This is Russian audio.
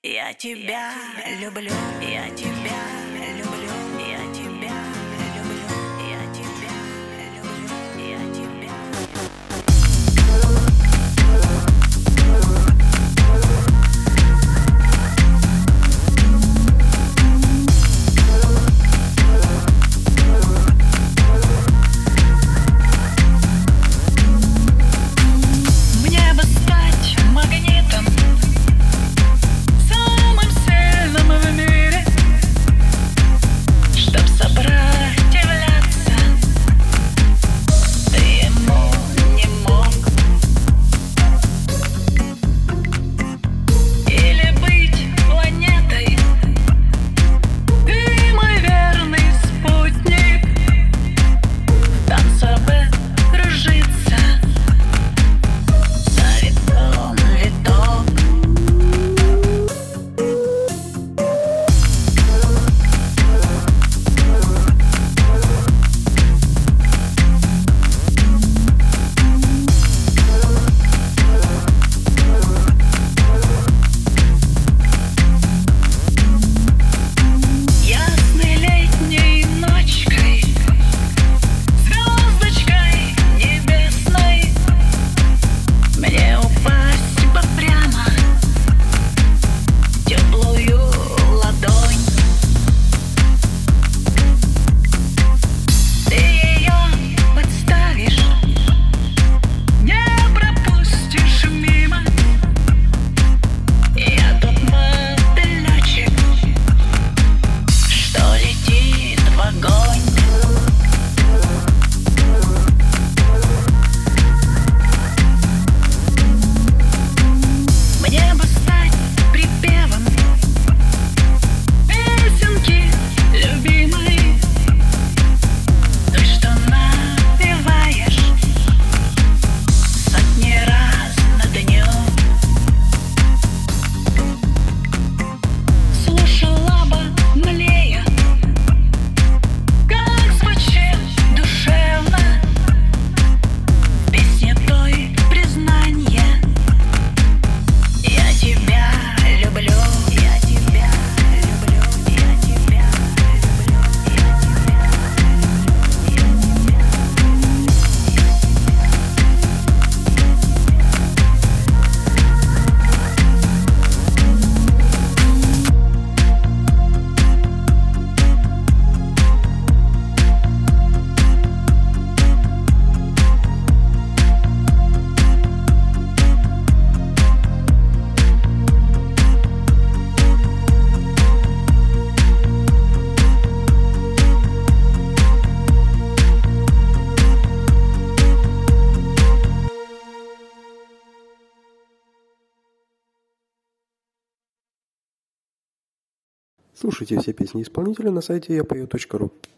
Я тебя люблю, я тебя люблю, я тебя люблю, я тебя люблю, я тебя. Мне бы стать магнитом, самым сильным в мире, чтоб сопротивляться ты ему не мог. Или быть планетой, ты мой верный спутник, в танце бы кружиться за виток, виток. Ясной летней ночкой, звездочкой небесной, мне упасть бы прямо в теплую ладонь. Ты ее подставишь, не пропустишь мимо. Я тот мотылечек, что летит в огонь. Мне бы стать припевом песенки любимой, той, что напеваешь сотни раз на дню. Слушала бы, млея, как звучит душевно в песне той признанье. Я тебя люблю, я тебя люблю, я тебя люблю, я тебя Слушайте все песни исполнителя на сайте yapою.ru.